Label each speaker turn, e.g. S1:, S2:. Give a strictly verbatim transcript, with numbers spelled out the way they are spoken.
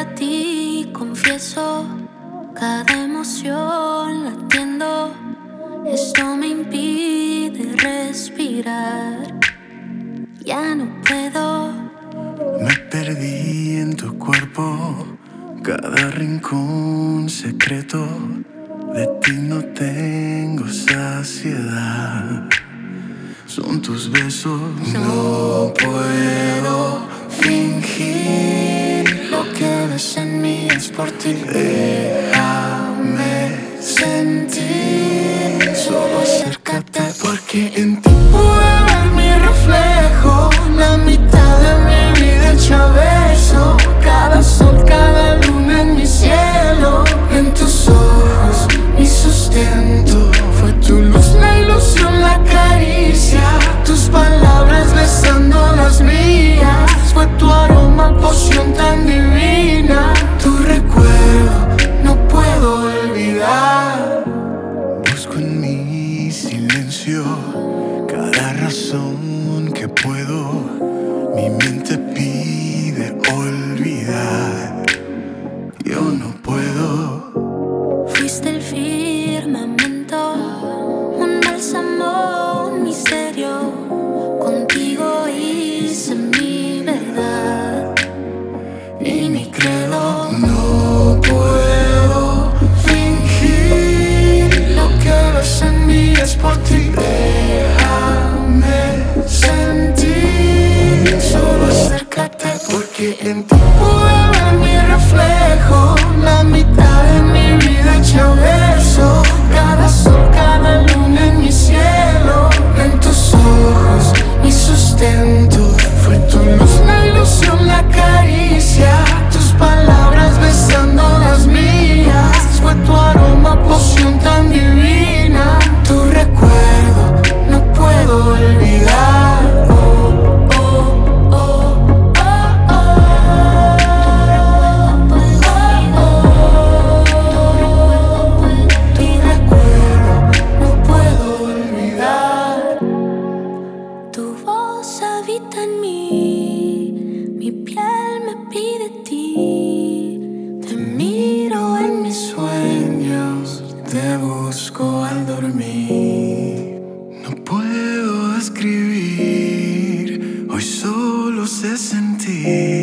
S1: ti, confieso, cada emoción latiendo. Esto me impide respirar. Ya no puedo.
S2: Me perdí en tu cuerpo, cada rincón secreto. De ti no tengo saciedad. Son tus besos. No puedo fingir. Lo que ves en mí es por ti. Déjame sentir. Solo acércate, porque en ti puedo ver mi reflejo. La mitad de mi vida hecha verso. Cada sol, cada luna en mi cielo. En tus ojos mi sustento. Fue tu luz, la ilusión, la caricia. Tus palabras besando las mías. Fue tu aroma, poción tan divina. Tu recuerdo no puedo olvidar. Busco en mi silencio cada razón que puedo. Mi mente pide olvidar. Yo no puedo.
S1: Fuiste el firmamento, un bálsamo, un misterio. Contigo hice mi verdad y mi credo.
S2: No puedo fingir. Lo que ves en mí es por ti. Déjame sentir. Solo acércate, porque en ti puedo ver mi reflejo. La mitad de mi vida hecha verso. Cada sol, cada luna en mi cielo. En tus ojos mi sustento. Fue tu luz, la ilusión, la caricia. Tus palabras besando las mías. Fue tu aroma, poción tan divina. Tu recuerdo no puedo olvidar. Oh, oh, oh, oh, oh, oh, oh. Tu recuerdo no puedo olvidar.
S1: Tu voz habita en mí, mi piel me pide ti. Te miro en mis
S2: Sueños, te busco al dormir. No puedo escribir, hoy solo sé sentir.